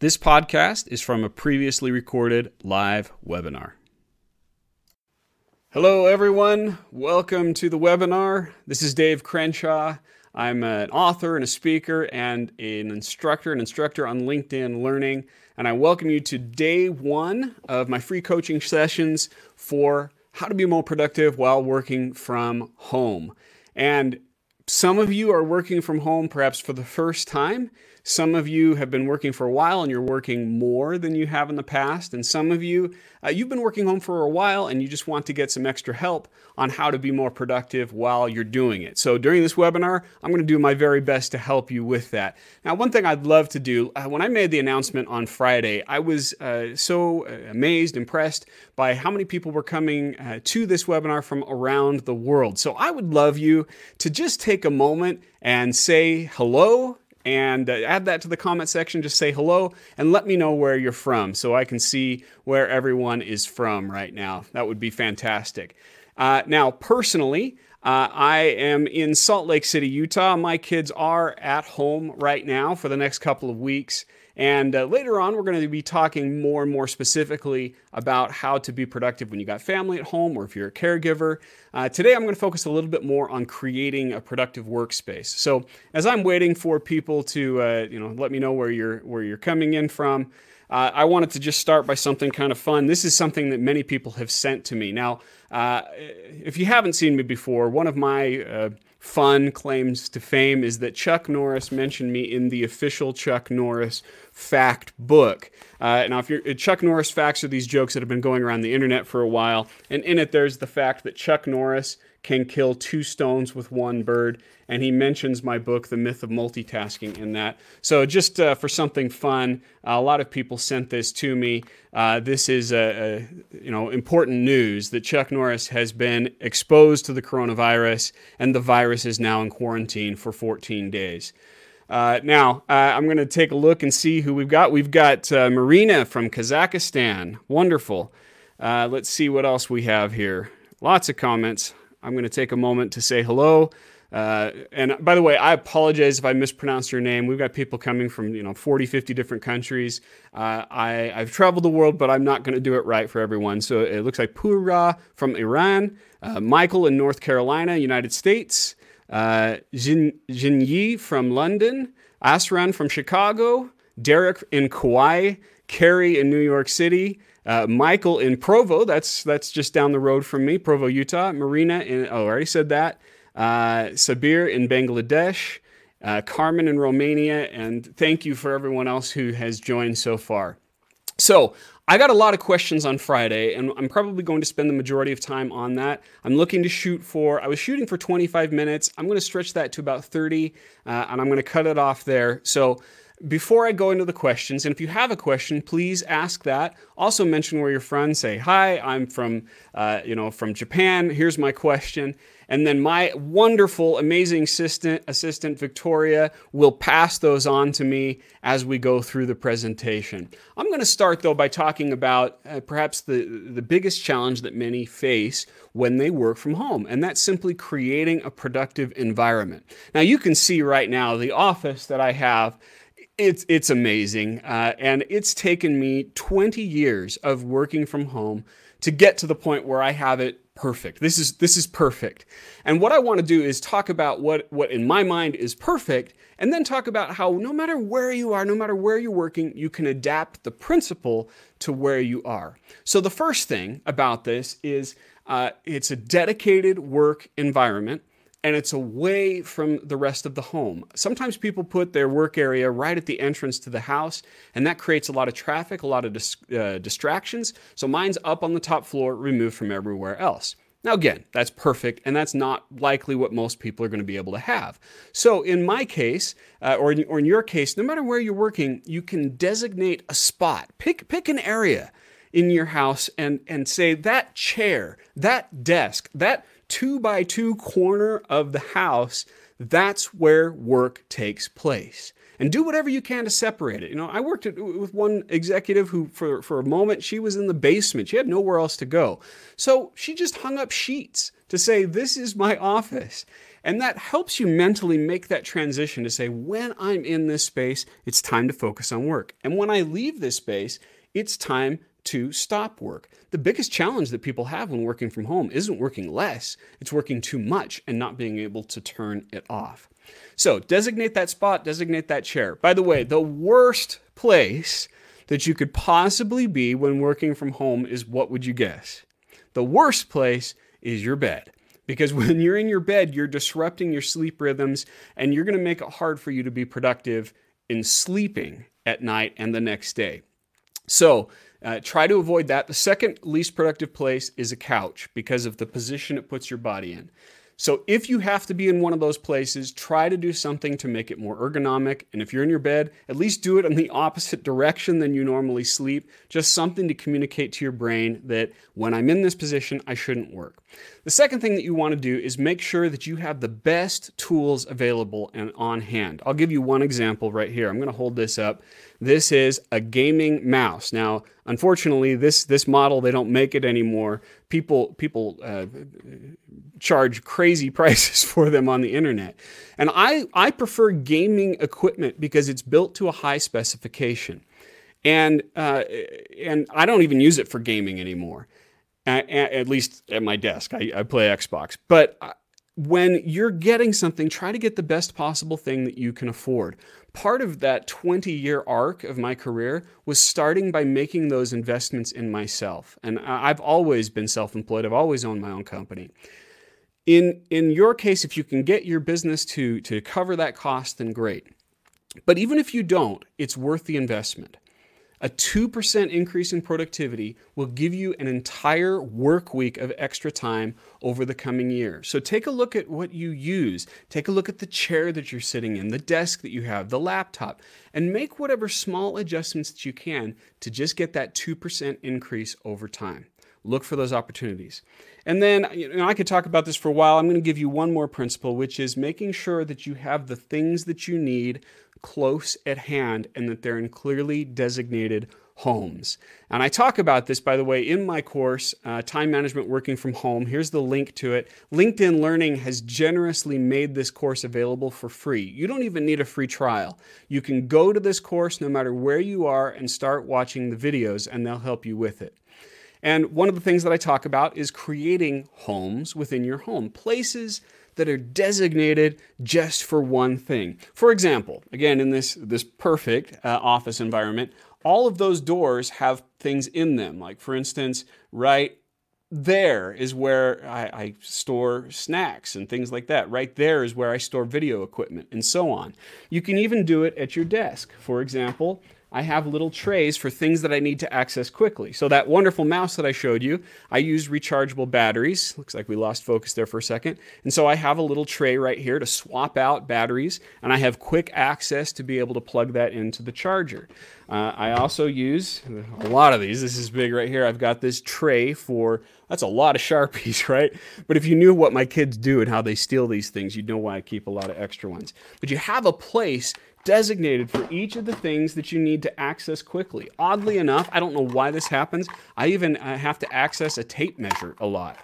This podcast is from a previously recorded live webinar. Hello, everyone. Welcome to the webinar. This is Dave Crenshaw. I'm an author and a speaker and an instructor on LinkedIn Learning. And I welcome you to day one of my free coaching sessions for how to be more productive while working from home. And some of you are working from home perhaps for the first time. Some of you have been working for a while and you're working more than you have in the past. And some of you, you've been working home for a while and you just want to get some extra help on how to be more productive while you're doing it. So during this webinar, I'm going to do my very best to help you with that. Now, one thing I'd love to do, when I made the announcement on Friday, I was so amazed, impressed by how many people were coming to this webinar from around the world. So I would love you to just take a moment and say hello. And add that to the comment section. Just say hello and let me know where you're from so I can see where everyone is from right now. That would be fantastic. Now, personally, I am in Salt Lake City, Utah. My kids are at home right now for the next couple of weeks. And later on, we're going to be talking more and more specifically about how to be productive when you got family at home or if you're a caregiver. Today, I'm going to focus a little bit more on creating a productive workspace. So as I'm waiting for people to let me know where you're coming in from, I wanted to just start by something kind of fun. This is something that many people have sent to me. Now, if you haven't seen me before, one of my fun claims to fame is that Chuck Norris mentioned me in the official Chuck Norris fact book. Now, Chuck Norris facts are these jokes that have been going around the internet for a while, and in it there's the fact that Chuck Norris can kill 2 stones with 1 bird, and he mentions my book, The Myth of Multitasking, in that. So just for something fun, a lot of people sent this to me. This is important news that Chuck Norris has been exposed to the coronavirus, and the virus is now in quarantine for 14 days. Now, I'm going to take a look and see who we've got. We've got Marina from Kazakhstan. Wonderful. Let's see what else we have here. Lots of comments. I'm going to take a moment to say hello. And by the way, I apologize if I mispronounced your name. We've got people coming from 40, 50 different countries. I've traveled the world, but I'm not going to do it right for everyone. So it looks like Pura from Iran, Michael in North Carolina, United States, Jinyi from London, Asran from Chicago, Derek in Kauai, Carrie in New York City, Michael in Provo, that's just down the road from me, Provo, Utah, Marina I already said that, Sabir in Bangladesh, Carmen in Romania, and thank you for everyone else who has joined so far. So I got a lot of questions on Friday, and I'm probably going to spend the majority of time on that. I was shooting for 25 minutes. I'm going to stretch that to about 30, and I'm going to cut it off there. So before I go into the questions, and if you have a question, please ask that. Also mention where you're from. Say, hi, I'm from Japan. Here's my question. And then my wonderful, amazing assistant Victoria will pass those on to me as we go through the presentation. I'm going to start, though, by talking about perhaps the biggest challenge that many face when they work from home, and that's simply creating a productive environment. Now, you can see right now the office that I have. It's amazing, and it's taken me 20 years of working from home to get to the point where I have it perfect. This is perfect. And what I want to do is talk about what in my mind is perfect, and then talk about how no matter where you are, no matter where you're working, you can adapt the principle to where you are. So the first thing about this is it's a dedicated work environment, and it's away from the rest of the home. Sometimes people put their work area right at the entrance to the house, and that creates a lot of traffic, a lot of distractions. So mine's up on the top floor, removed from everywhere else. Now again, that's perfect, and that's not likely what most people are going to be able to have. So in my case, or in your case, no matter where you're working, you can designate a spot. Pick an area in your house and say that chair, that desk, that 2x2 corner of the house, that's where work takes place. And do whatever you can to separate it. I worked with one executive who, for a moment, she was in the basement. She had nowhere else to go. So she just hung up sheets to say, this is my office. And that helps you mentally make that transition to say, when I'm in this space, it's time to focus on work. And when I leave this space, it's time to stop work. The biggest challenge that people have when working from home isn't working less, it's working too much and not being able to turn it off. So designate that spot, designate that chair. By the way, the worst place that you could possibly be when working from home is, what would you guess? The worst place is your bed. Because when you're in your bed, you're disrupting your sleep rhythms, and you're going to make it hard for you to be productive in sleeping at night and the next day. So try to avoid that. The second least productive place is a couch because of the position it puts your body in. So if you have to be in one of those places, try to do something to make it more ergonomic. And if you're in your bed, at least do it in the opposite direction than you normally sleep. Just something to communicate to your brain that when I'm in this position, I shouldn't work. The second thing that you want to do is make sure that you have the best tools available and on hand. I'll give you one example right here. I'm going to hold this up. This is a gaming mouse. Now, unfortunately, this model, they don't make it anymore. People charge crazy prices for them on the internet. And I prefer gaming equipment because it's built to a high specification. And I don't even use it for gaming anymore, at least at my desk. I play Xbox. But when you're getting something, try to get the best possible thing that you can afford. Part of that 20-year arc of my career was starting by making those investments in myself. And I've always been self-employed. I've always owned my own company. In your case, if you can get your business to cover that cost, then great. But even if you don't, it's worth the investment. A 2% increase in productivity will give you an entire work week of extra time over the coming year. So take a look at what you use. Take a look at the chair that you're sitting in, the desk that you have, the laptop, and make whatever small adjustments that you can to just get that 2% increase over time. Look for those opportunities. And then, I could talk about this for a while. I'm going to give you one more principle, which is making sure that you have the things that you need close at hand and that they're in clearly designated homes. And I talk about this, by the way, in my course, Time Management Working from Home. Here's the link to it. LinkedIn Learning has generously made this course available for free. You don't even need a free trial. You can go to this course no matter where you are and start watching the videos, and they'll help you with it. And one of the things that I talk about is creating homes within your home, places that are designated just for one thing. For example, again, in this perfect office environment, all of those doors have things in them. Like, for instance, right there is where I store snacks and things like that. Right there is where I store video equipment and so on. You can even do it at your desk. For example, I have little trays for things that I need to access quickly. So that wonderful mouse that I showed you, I use rechargeable batteries. Looks like we lost focus there for a second. And so I have a little tray right here to swap out batteries, and I have quick access to be able to plug that into the charger. I also use a lot of these. This is big right here. I've got this tray for, that's a lot of Sharpies, right? But if you knew what my kids do and how they steal these things, you'd know why I keep a lot of extra ones. But you have a place designated for each of the things that you need to access quickly. Oddly enough, I don't know why this happens. I even have to access a tape measure a lot.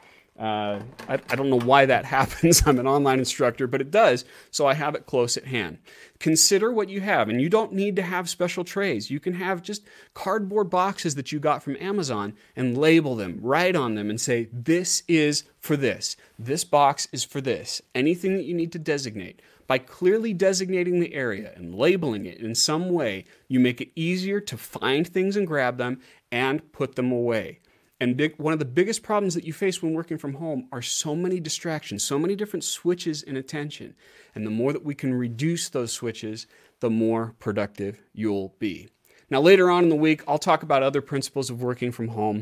I don't know why that happens. I'm an online instructor, but it does, so I have it close at hand. Consider what you have, and you don't need to have special trays. You can have just cardboard boxes that you got from Amazon and label them, write on them, and say, this is for this. This box is for this. Anything that you need to designate. By clearly designating the area and labeling it in some way, you make it easier to find things and grab them and put them away. And one of the biggest problems that you face when working from home are so many distractions, so many different switches in attention. And the more that we can reduce those switches, the more productive you'll be. Now, later on in the week, I'll talk about other principles of working from home.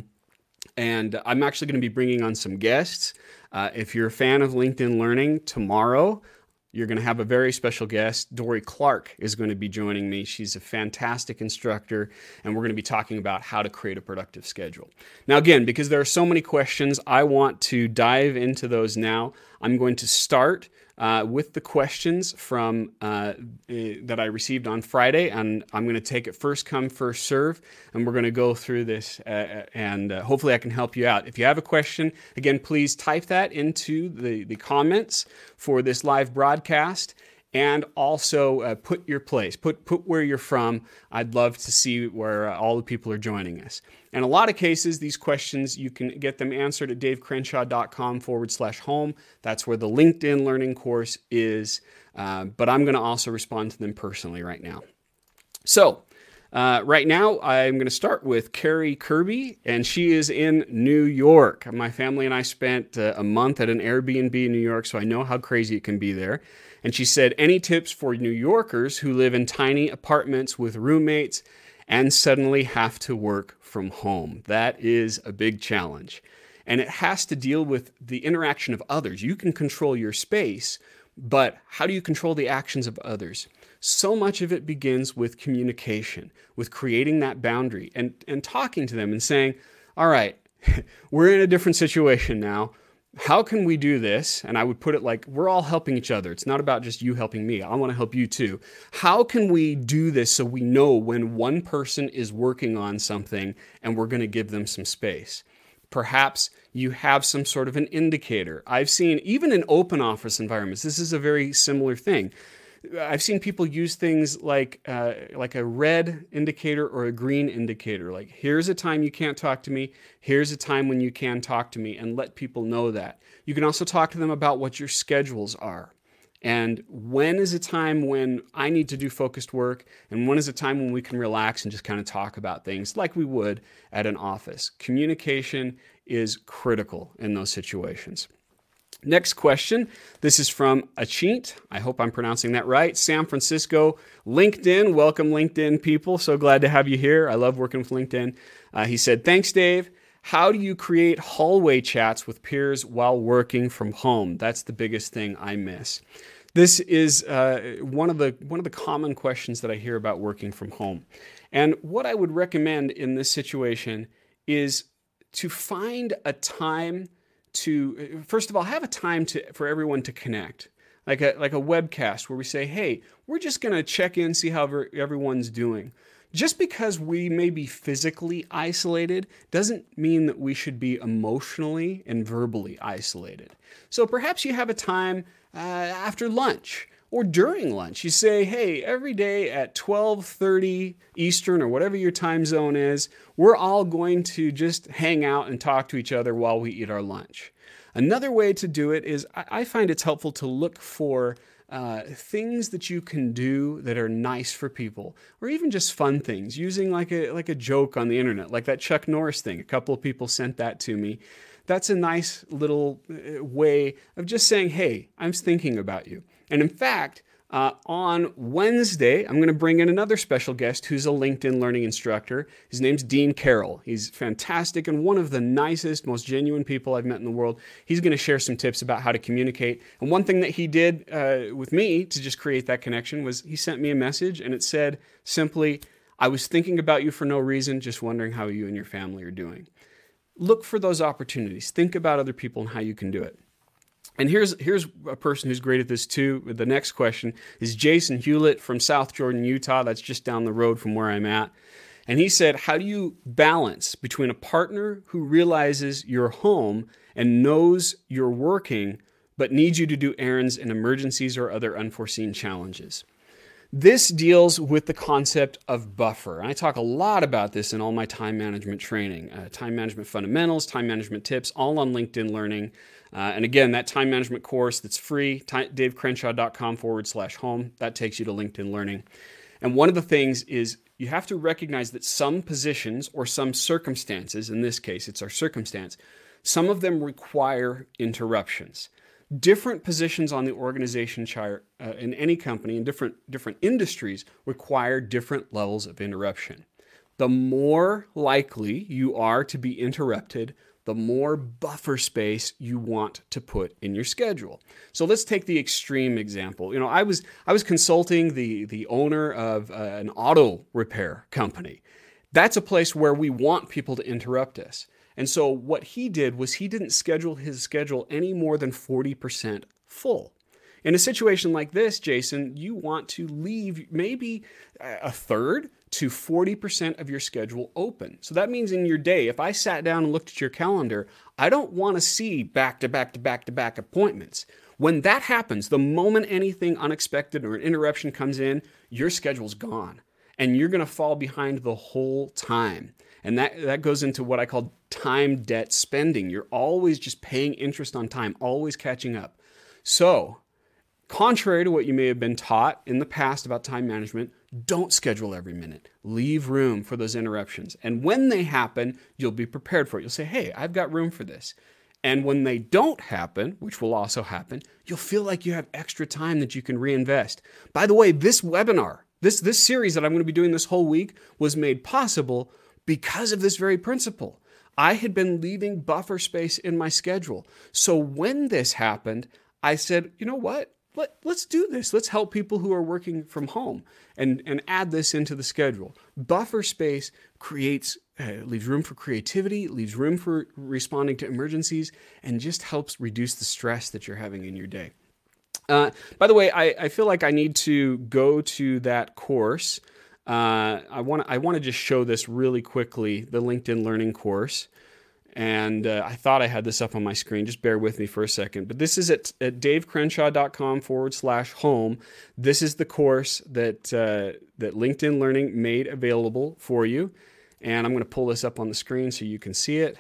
And I'm actually going to be bringing on some guests. If you're a fan of LinkedIn Learning, tomorrow, you're going to have a very special guest. Dory Clark is going to be joining me. She's a fantastic instructor, and we're going to be talking about how to create a productive schedule. Now, again, because there are so many questions, I want to dive into those now. I'm going to start with the questions from that I received on Friday, and I'm going to take it first come, first serve, and we're going to go through this, and hopefully I can help you out. If you have a question, again, please type that into the comments for this live broadcast. And also put your place, put where you're from. I'd love to see where all the people are joining us. In a lot of cases, these questions, you can get them answered at davecrenshaw.com/home. That's where the LinkedIn Learning course is. But I'm going to also respond to them personally right now. So right now, I'm going to start with Carrie Kirby, and she is in New York. My family and I spent a month at an Airbnb in New York, so I know how crazy it can be there. And she said, any tips for New Yorkers who live in tiny apartments with roommates and suddenly have to work from home? That is a big challenge. And it has to deal with the interaction of others. You can control your space, but how do you control the actions of others? So much of it begins with communication, with creating that boundary and talking to them and saying, all right, we're in a different situation now. How can we do this? And I would put it like, we're all helping each other. It's not about just you helping me. I want to help you too. How can we do this so we know when one person is working on something and we're going to give them some space? Perhaps you have some sort of an indicator. I've seen, even in open office environments, this is a very similar thing. I've seen people use things like a red indicator or a green indicator. Like, here's a time you can't talk to me. Here's a time when you can talk to me, and let people know that. You can also talk to them about what your schedules are. And when is a time when I need to do focused work, and when is a time when we can relax and just kind of talk about things like we would at an office. Communication is critical in those situations. Next question. This is from Achint. I hope I'm pronouncing that right. San Francisco, LinkedIn. Welcome, LinkedIn people. So glad to have you here. I love working with LinkedIn. He said, thanks, Dave. How do you create hallway chats with peers while working from home? That's the biggest thing I miss. This is one of the common questions that I hear about working from home. And what I would recommend in this situation is to find a time to, first of all, have a time for everyone to connect, like a webcast where we say, hey, we're just going to check in, see how everyone's doing. Just because we may be physically isolated doesn't mean that we should be emotionally and verbally isolated. So perhaps you have a time after lunch or during lunch. You say, hey, every day at 12:30 Eastern or whatever your time zone is, we're all going to just hang out and talk to each other while we eat our lunch. Another way to do it is I find it's helpful to look for things that you can do that are nice for people, or even just fun things, using like a joke on the internet, like that Chuck Norris thing. A couple of people sent that to me. That's a nice little way of just saying, hey, I'm thinking about you. And in fact, on Wednesday, I'm going to bring in another special guest who's a LinkedIn Learning instructor. His name's Dean Carroll. He's fantastic and one of the nicest, most genuine people I've met in the world. He's going to share some tips about how to communicate. And one thing that he did with me to just create that connection was he sent me a message, and it said simply, I was thinking about you for no reason, just wondering how you and your family are doing. Look for those opportunities. Think about other people and how you can do it. And here's a person who's great at this too. The next question is Jason Hewlett from South Jordan, Utah. That's just down the road from where I'm at. And he said, how do you balance between a partner who realizes you're home and knows you're working, but needs you to do errands in emergencies or other unforeseen challenges? This deals with the concept of buffer. And I talk a lot about this in all my time management training, time management fundamentals, time management tips, all on LinkedIn Learning. And again, that time management course that's free, davecrenshaw.com/home, that takes you to LinkedIn Learning. And one of the things is you have to recognize that some positions or some circumstances, in this case, it's our circumstance, some of them require interruptions. Different positions on the organization chart in any company in different industries require different levels of interruption. The more likely you are to be interrupted, the more buffer space you want to put in your schedule. So let's take the extreme example. You know, I was consulting the owner of an auto repair company. That's a place where we want people to interrupt us. And so what he did was he didn't schedule his schedule any more than 40% full. in a situation like this, Jason, you want to leave maybe a third to 40% of your schedule open. So that means in your day, if I sat down and looked at your calendar, I don't want to see back to back to back to back appointments. When that happens, the moment anything unexpected or an interruption comes in, your schedule's gone and you're going to fall behind the whole time. And that goes into what I call time debt spending. You're always just paying interest on time, always catching up. So, contrary to what you may have been taught in the past about time management, don't schedule every minute. Leave room for those interruptions. And when they happen, you'll be prepared for it. You'll say, hey, I've got room for this. And when they don't happen, which will also happen, you'll feel like you have extra time that you can reinvest. By the way, this webinar, this series that I'm going to be doing this whole week was made possible because of this very principle. I had been leaving buffer space in my schedule. So when this happened, I said, you know what? Let's do this. Let's help people who are working from home and add this into the schedule. Buffer space leaves room for creativity, leaves room for responding to emergencies, and just helps reduce the stress that you're having in your day. By the way, I feel like I need to go to that course. I want to just show this really quickly, the LinkedIn Learning course. And I thought I had this up on my screen. Just bear with me for a second. But this is at davecrenshaw.com/home. This is the course that LinkedIn Learning made available for you. And I'm going to pull this up on the screen so you can see it.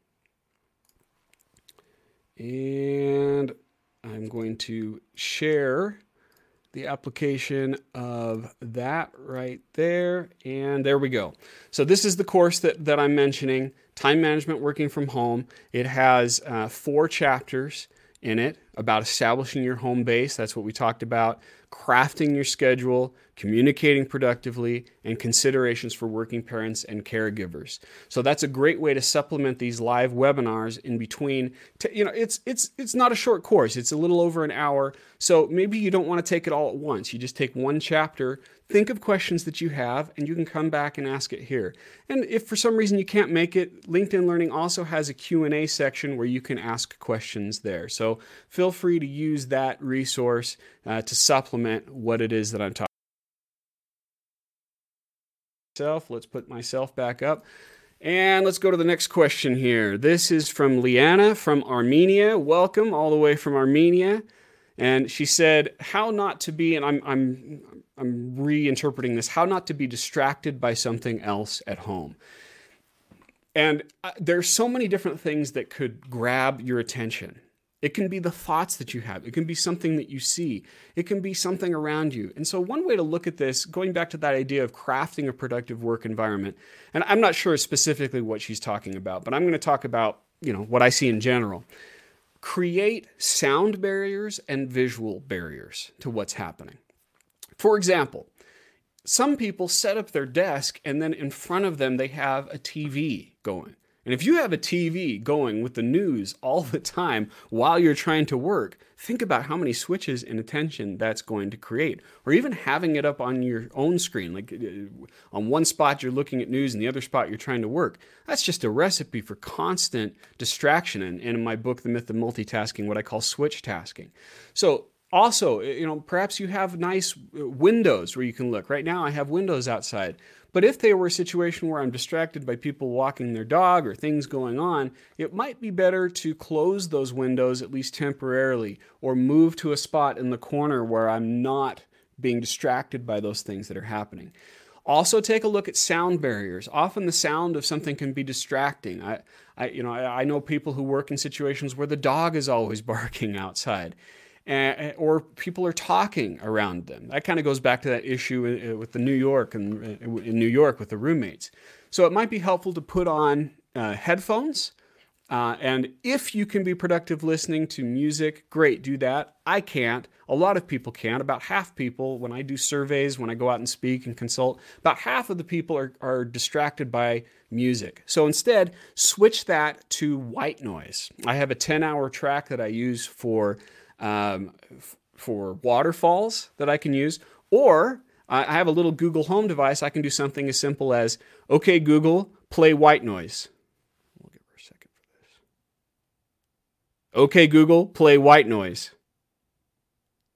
And I'm going to share the application of that right there. And there we go. So this is the course that I'm mentioning, Time Management Working from Home. It has 4 chapters in it about establishing your home base. That's what we talked about. Crafting your schedule, communicating productively, and considerations for working parents and caregivers. So that's a great way to supplement these live webinars in between. It's not a short course. It's a little over an hour. So maybe you don't want to take it all at once. You just take one chapter, think of questions that you have, and you can come back and ask it here. And if for some reason you can't make it, LinkedIn Learning also has a Q&A section where you can ask questions there. So feel free to use that resource to supplement what it is that I'm talking about. Let's put myself back up. And let's go to the next question here. This is from Liana from Armenia. Welcome all the way from Armenia. And she said, how not to be, and I'm reinterpreting this, how not to be distracted by something else at home. And there's so many different things that could grab your attention. It can be the thoughts that you have. It can be something that you see. It can be something around you. And so one way to look at this, going back to that idea of crafting a productive work environment, and I'm not sure specifically what she's talking about, but I'm going to talk about, what I see in general. Create sound barriers and visual barriers to what's happening. For example, some people set up their desk and then in front of them they have a TV going. And if you have a TV going with the news all the time while you're trying to work, think about how many switches in attention that's going to create. Or even having it up on your own screen, like on one spot you're looking at news and the other spot you're trying to work. That's just a recipe for constant distraction. And in my book, The Myth of Multitasking, what I call switch tasking. So also, perhaps you have nice windows where you can look. Right now I have windows outside. But if there were a situation where I'm distracted by people walking their dog or things going on, it might be better to close those windows at least temporarily or move to a spot in the corner where I'm not being distracted by those things that are happening. Also take a look at sound barriers. Often the sound of something can be distracting. I know people who work in situations where the dog is always barking outside. Or people are talking around them. That kind of goes back to that issue with New York with the roommates. So it might be helpful to put on headphones. And if you can be productive listening to music, great, do that. I can't. A lot of people can't. About half people, when I do surveys, when I go out and speak and consult, about half of the people are distracted by music. So instead, switch that to white noise. I have a 10-hour track that I use for waterfalls that I can use, or I have a little Google Home device. I can do something as simple as, okay, Google, play white noise. We'll give her a second for this. Okay, Google, play white noise.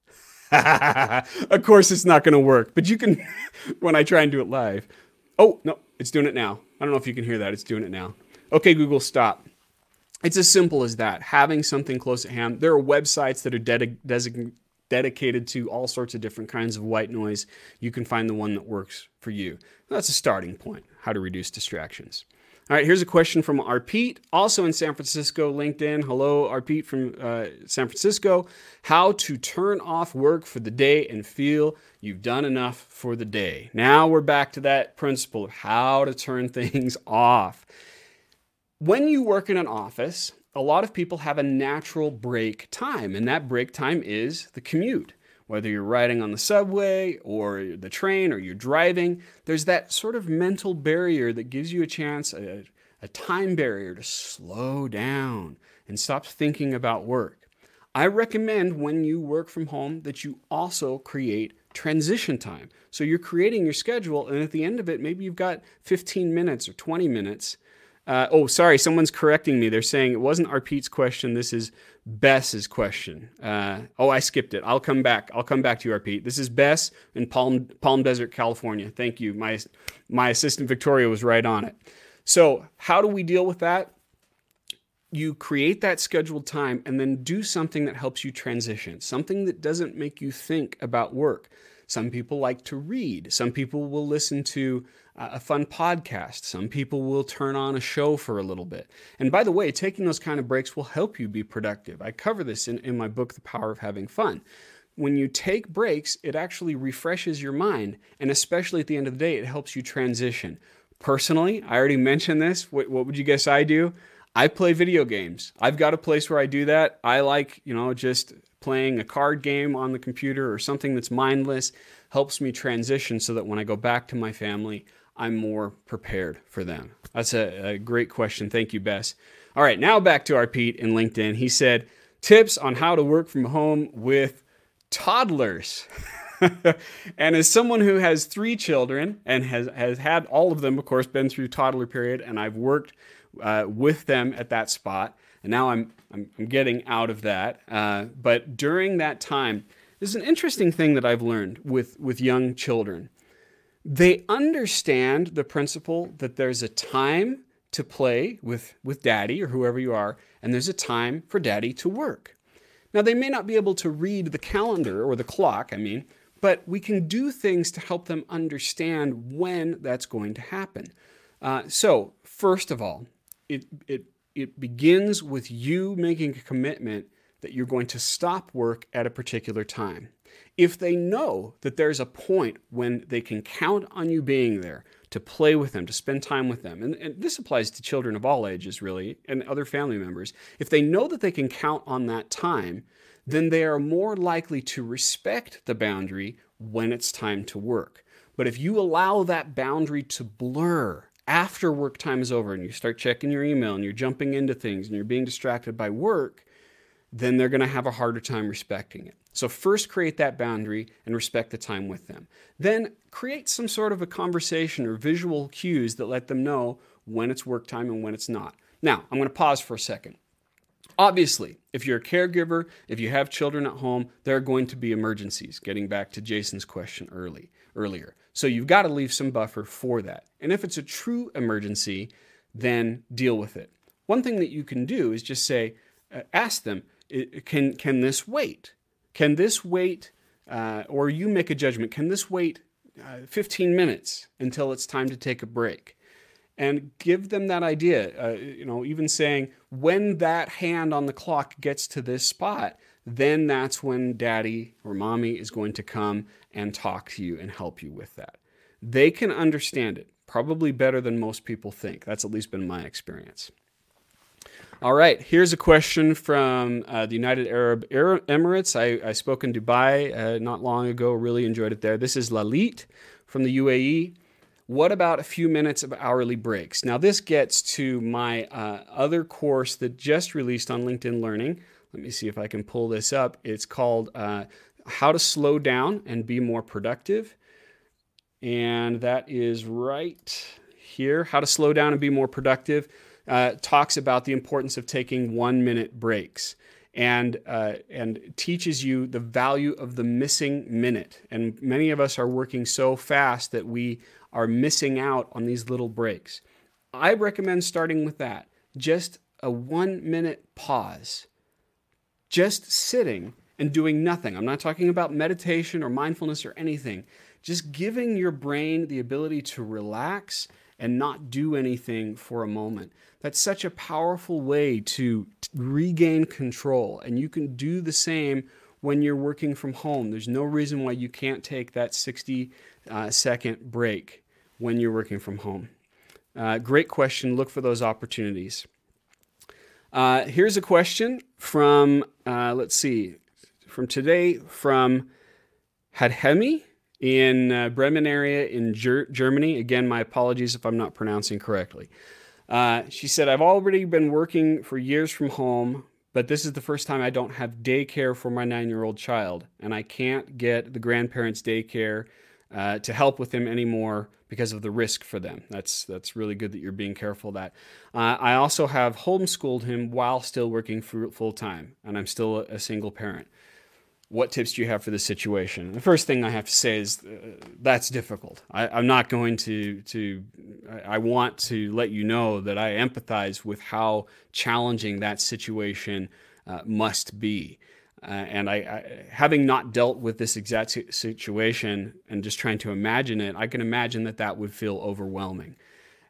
Of course, it's not going to work, but you can when I try and do it live. Oh, no, it's doing it now. I don't know if you can hear that. It's doing it now. Okay, Google, stop. It's as simple as that. Having something close at hand. There are websites that are dedicated to all sorts of different kinds of white noise. You can find the one that works for you. That's a starting point, how to reduce distractions. All right, here's a question from Arpete, also in San Francisco, LinkedIn. Hello, Arpete from San Francisco. How to turn off work for the day and feel you've done enough for the day. Now we're back to that principle of how to turn things off. When you work in an office, a lot of people have a natural break time, and that break time is the commute. Whether you're riding on the subway or the train or you're driving, there's that sort of mental barrier that gives you a chance, a time barrier to slow down and stop thinking about work. I recommend when you work from home that you also create transition time. So you're creating your schedule, and at the end of it, maybe you've got 15 minutes or 20 minutes. Sorry, someone's correcting me. They're saying it wasn't Arpete's question. This is Bess's question. I skipped it. I'll come back to you, Arpete. This is Bess in Palm Desert, California. Thank you. My assistant Victoria was right on it. So how do we deal with that? You create that scheduled time and then do something that helps you transition, something that doesn't make you think about work. Some people like to read. Some people will listen to a fun podcast. Some people will turn on a show for a little bit. And by the way, taking those kind of breaks will help you be productive. I cover this in my book, The Power of Having Fun. When you take breaks, it actually refreshes your mind. And especially at the end of the day, it helps you transition. Personally, I already mentioned this. What would you guess I do? I play video games. I've got a place where I do that. I like, just playing a card game on the computer or something that's mindless helps me transition so that when I go back to my family, I'm more prepared for them. That's a great question. Thank you, Bess. All right, now back to Arpete in LinkedIn. He said, tips on how to work from home with toddlers. And as someone who has 3 children and has had all of them, of course, been through toddler period, and I've worked with them at that spot, and now I'm getting out of that. But during that time, this is an interesting thing that I've learned with young children. They understand the principle that there's a time to play with daddy or whoever you are, and there's a time for daddy to work. Now, they may not be able to read the calendar or the clock, but we can do things to help them understand when that's going to happen. So, first of all, it begins with you making a commitment that you're going to stop work at a particular time. If they know that there's a point when they can count on you being there to play with them, to spend time with them, and this applies to children of all ages, really, and other family members. If they know that they can count on that time, then they are more likely to respect the boundary when it's time to work. But if you allow that boundary to blur after work time is over and you start checking your email and you're jumping into things and you're being distracted by work, then they're going to have a harder time respecting it. So first create that boundary and respect the time with them. Then create some sort of a conversation or visual cues that let them know when it's work time and when it's not. Now, I'm going to pause for a second. Obviously, if you're a caregiver, if you have children at home, there are going to be emergencies, getting back to Jason's question earlier. So you've got to leave some buffer for that. And if it's a true emergency, then deal with it. One thing that you can do is just say, ask them, can this wait? Can this wait, or you make a judgment, can this wait 15 minutes until it's time to take a break? And give them that idea, even saying, when that hand on the clock gets to this spot, then that's when daddy or mommy is going to come and talk to you and help you with that. They can understand it, probably better than most people think. That's at least been my experience. All right, here's a question from the United Arab Emirates. I spoke in Dubai not long ago, really enjoyed it there. This is Lalit from the UAE. What about a few minutes of hourly breaks? Now, this gets to my other course that just released on LinkedIn Learning. Let me see if I can pull this up. It's called How to Slow Down and Be More Productive. And that is right here. How to Slow Down and Be More Productive talks about the importance of taking 1-minute breaks. and teaches you the value of the missing minute. And many of us are working so fast that we are missing out on these little breaks. I recommend starting with that. Just a 1-minute pause. Just sitting and doing nothing. I'm not talking about meditation or mindfulness or anything. Just giving your brain the ability to relax and not do anything for a moment. That's such a powerful way to regain control. And you can do the same when you're working from home. There's no reason why you can't take that 60-second break when you're working from home. Great question. Look for those opportunities. Here's a question from, from today from Hadhemi in Bremen area in Germany. Again, my apologies if I'm not pronouncing correctly. She said, I've already been working for years from home, but this is the first time I don't have daycare for my 9-year-old child, and I can't get the grandparents' daycare to help with him anymore because of the risk for them. That's really good that you're being careful of that. I also have homeschooled him while still working full time, and I'm still a single parent. What tips do you have for this situation? The first thing I have to say is that's difficult. I'm not going to I want to let you know that I empathize with how challenging that situation must be. And I having not dealt with this exact situation and just trying to imagine it, I can imagine that would feel overwhelming.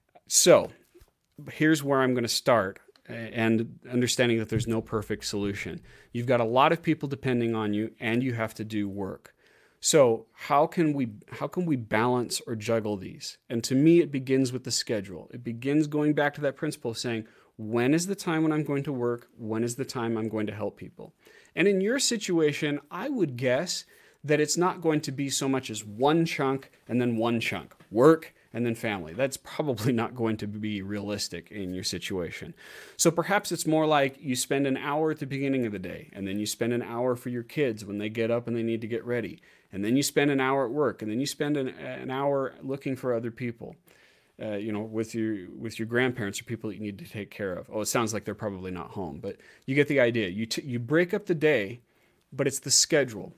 So here's where I'm going to start, and understanding that there's no perfect solution. You've got a lot of people depending on you, and you have to do work. So how can we balance or juggle these? And to me, it begins with the schedule. It begins going back to that principle of saying, when is the time when I'm going to work? When is the time I'm going to help people? And in your situation, I would guess that it's not going to be so much as one chunk and then one chunk, work and then family. That's probably not going to be realistic in your situation. So perhaps it's more like you spend an hour at the beginning of the day, and then you spend an hour for your kids when they get up and they need to get ready. And then you spend an hour at work, and then you spend an hour looking for other people, with your grandparents or people that you need to take care of. Oh, it sounds like they're probably not home, but you get the idea. You break up the day, but it's the schedule.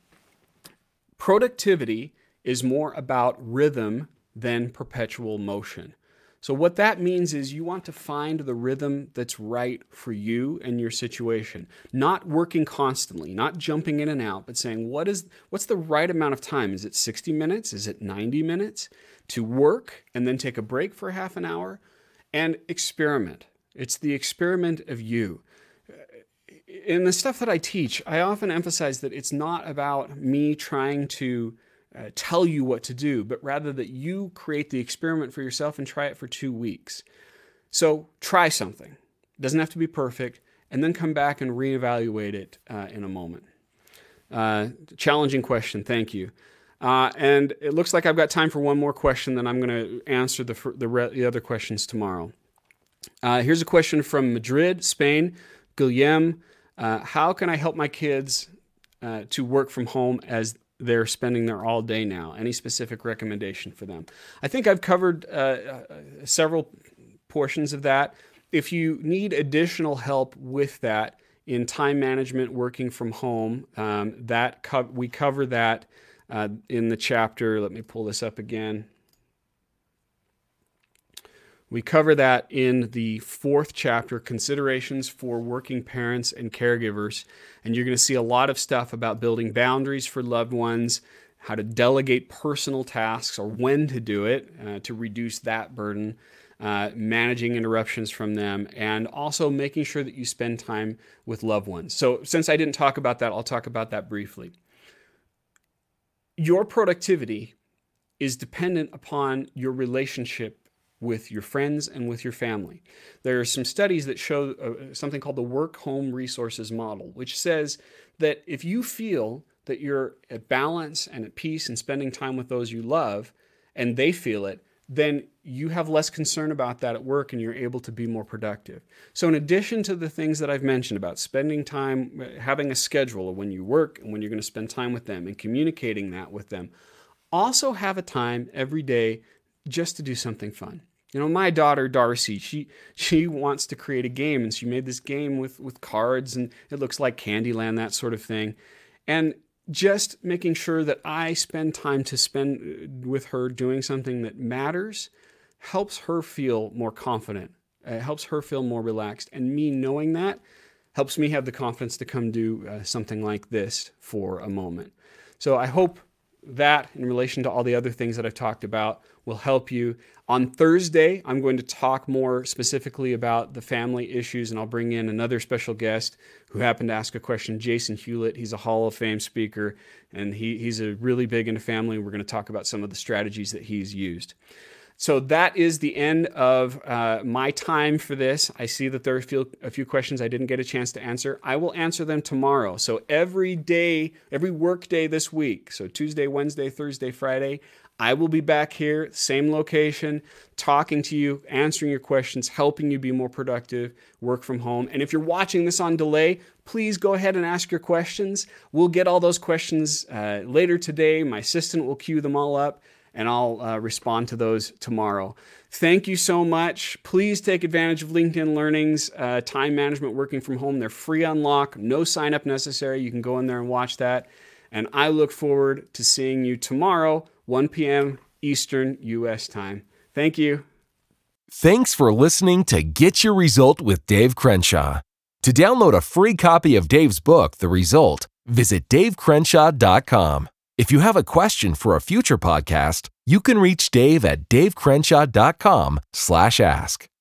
Productivity is more about rhythm than perpetual motion. So what that means is you want to find the rhythm that's right for you and your situation. Not working constantly, not jumping in and out, but saying, what's the right amount of time? Is it 60 minutes? Is it 90 minutes to work and then take a break for half an hour? And experiment. It's the experiment of you. In the stuff that I teach, I often emphasize that it's not about me trying to tell you what to do, but rather that you create the experiment for yourself and try it for 2 weeks. So try something. It doesn't have to be perfect, and then come back and reevaluate it in a moment. Challenging question. Thank you. And it looks like I've got time for one more question, then I'm going to answer the other questions tomorrow. Here's a question from Madrid, Spain. Guillem, how can I help my kids to work from home as they're spending their all day now? Any specific recommendation for them? I think I've covered several portions of that. If you need additional help with that in time management, working from home, we cover that in the chapter. Let me pull this up again. We cover that in the 4th chapter, Considerations for Working Parents and Caregivers. And you're going to see a lot of stuff about building boundaries for loved ones, how to delegate personal tasks or when to do it to reduce that burden, managing interruptions from them, and also making sure that you spend time with loved ones. So since I didn't talk about that, I'll talk about that briefly. Your productivity is dependent upon your relationship with your friends and with your family. There are some studies that show something called the work-home resources model, which says that if you feel that you're at balance and at peace and spending time with those you love, and they feel it, then you have less concern about that at work and you're able to be more productive. So in addition to the things that I've mentioned about spending time, having a schedule of when you work and when you're going to spend time with them and communicating that with them, also have a time every day just to do something fun. My daughter, Darcy, she wants to create a game, and she made this game with cards, and it looks like Candyland, that sort of thing. And just making sure that I spend time to spend with her doing something that matters helps her feel more confident. It helps her feel more relaxed. And me knowing that helps me have the confidence to come do something like this for a moment. So I hope that, in relation to all the other things that I've talked about, will help you. On Thursday, I'm going to talk more specifically about the family issues, and I'll bring in another special guest who happened to ask a question, Jason Hewlett. He's a Hall of Fame speaker, and he's a really big into family. We're going to talk about some of the strategies that he's used. So that is the end of my time for this. I see that there are a few questions I didn't get a chance to answer. I will answer them tomorrow. So every day, every work day this week, so Tuesday, Wednesday, Thursday, Friday, I will be back here, same location, talking to you, answering your questions, helping you be more productive, work from home. And if you're watching this on delay, please go ahead and ask your questions. We'll get all those questions later today. My assistant will queue them all up, and I'll respond to those tomorrow. Thank you so much. Please take advantage of LinkedIn Learning's time management working from home. They're free unlock, no sign up necessary. You can go in there and watch that. And I look forward to seeing you tomorrow, 1 p.m. Eastern U.S. time. Thank you. Thanks for listening to Get Your Result with Dave Crenshaw. To download a free copy of Dave's book, The Result, visit davecrenshaw.com. If you have a question for a future podcast, you can reach Dave at davecrenshaw.com/ask.